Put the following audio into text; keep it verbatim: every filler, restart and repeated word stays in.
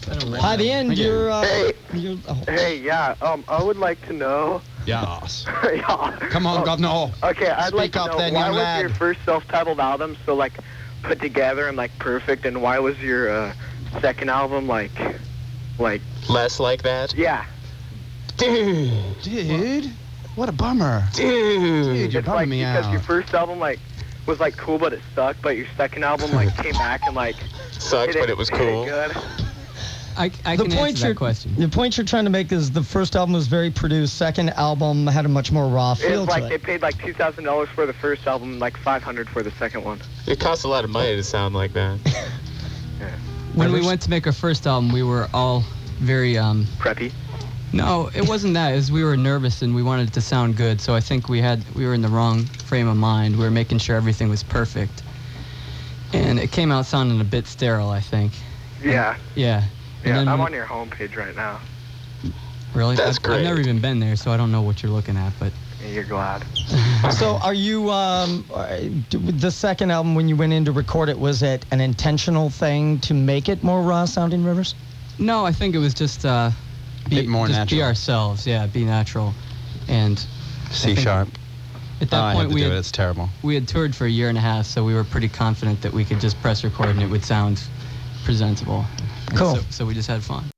By the end, you're. Uh, hey, you're oh. hey, yeah. Um, I would like to know. Yes. yeah. Come on, um, governor. Okay, I'd Speak like to up know then, why young was lad. your first self-titled album so like put together and like perfect, and why was your uh, second album like, like less like that? Yeah. Dude. Dude. What a bummer. Dude. Dude, you're it's bumming like me because out. your first album like was like cool, but it sucked. But your second album like came back and like sucked, hit but it was hit cool. Good. I, I the can point answer you're, that question. The point you're trying to make is the first album was very produced. Second album had a much more raw feel It's like to they it. paid like two thousand dollars for the first album, like five hundred for the second one. It costs a lot of money to sound like that. Yeah. When we went to make our first album, we were all very um, preppy. No, it wasn't that. It was we were nervous and we wanted it to sound good. So I think we had we were in the wrong frame of mind. We were making sure everything was perfect, and it came out sounding a bit sterile, I think. Yeah. Yeah. Yeah, And then I'm we- on your homepage right now. Really? That's I've, great. I've never even been there, so I don't know what you're looking at, but. Yeah, you're glad. So are you, um, uh, d- the second album, when you went in to record it, was it an intentional thing to make it more raw sounding, Rivers? No, I think it was just, uh, be, Bit more just be natural. ourselves, yeah, be natural. And C think- sharp. at Oh, that I had point to we do had, it. It's terrible. we had toured for a year and a half, so we were pretty confident that we could just press record and it would sound presentable. And Cool. So, so we just had fun.